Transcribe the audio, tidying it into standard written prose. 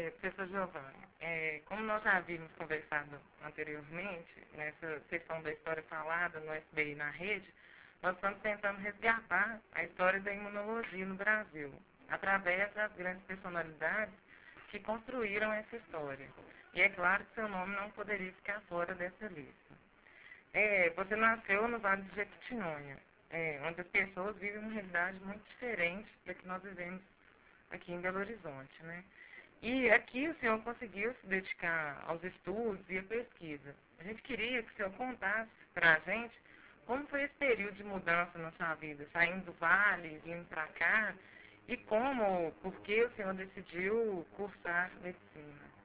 Professor Giovanni, como nós já havíamos conversado anteriormente, nessa sessão da história falada no SBI na rede, nós estamos tentando resgatar a história da imunologia no Brasil, através das grandes personalidades que construíram essa história. E é claro que seu nome não poderia ficar fora dessa lista. Você nasceu no Vale do Jequitinhonha, onde as pessoas vivem uma realidade muito diferente da que nós vivemos aqui em Belo Horizonte, né? E aqui o senhor conseguiu se dedicar aos estudos e à pesquisa. A gente queria que o senhor contasse para a gente como foi esse período de mudança na sua vida, saindo do Vale, vindo para cá, e como, por que o senhor decidiu cursar medicina.